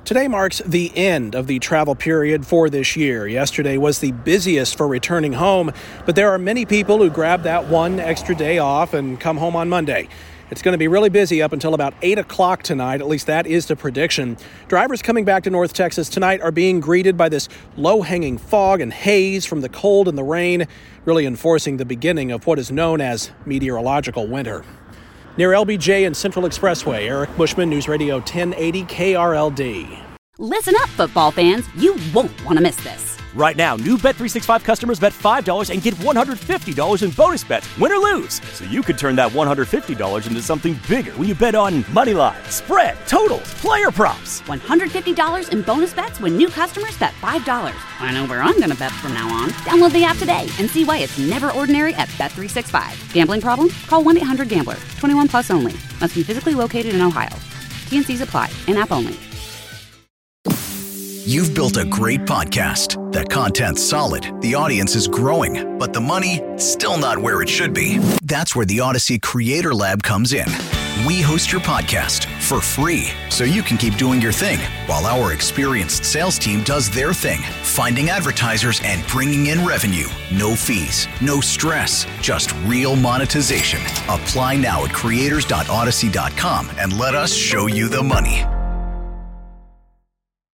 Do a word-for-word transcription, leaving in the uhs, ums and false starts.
Today marks the end of the travel period for this year. Yesterday was the busiest for returning home, but there are many people who grab that one extra day off and come home on Monday. It's going to be really busy up until about eight o'clock tonight. At least that is the prediction. Drivers coming back to North Texas tonight are being greeted by this low-hanging fog and haze from the cold and the rain, really enforcing the beginning of what is known as meteorological winter. Near L B J and Central Expressway, Eric Bushman, News Radio ten eighty K R L D. Listen up, football fans. You won't want to miss this. Right now, new Bet three sixty-five customers bet five dollars and get one hundred fifty dollars in bonus bets, win or lose. So you could turn that one hundred fifty dollars into something bigger when you bet on money line, spread, totals, player props. one hundred fifty dollars in bonus bets when new customers bet five dollars. I know where I'm going to bet from now on. Download the app today and see why it's never ordinary at Bet three sixty-five. Gambling problem? Call one eight hundred gambler. twenty-one plus only. Must be physically located in Ohio. T N Cs apply. In-app only. You've built a great podcast. The content's solid, the audience is growing, but the money, still not where it should be. That's where the Odyssey Creator Lab comes in. We host your podcast for free, so you can keep doing your thing, while our experienced sales team does their thing, finding advertisers and bringing in revenue. No fees, no stress, just real monetization. Apply now at creators dot odyssey dot com and let us show you the money.